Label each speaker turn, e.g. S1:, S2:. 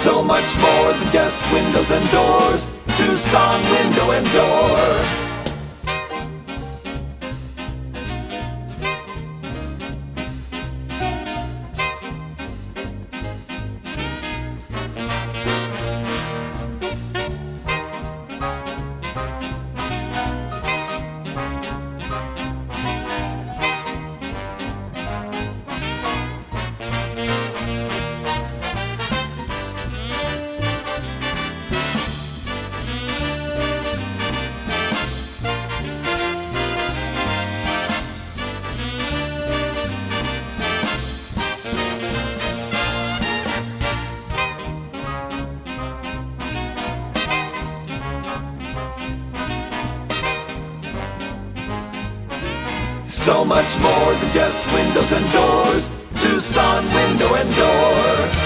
S1: So much more than just windows and doors. Tucson Window and Door. So much more than just windows and doors. Tucson Window and Door.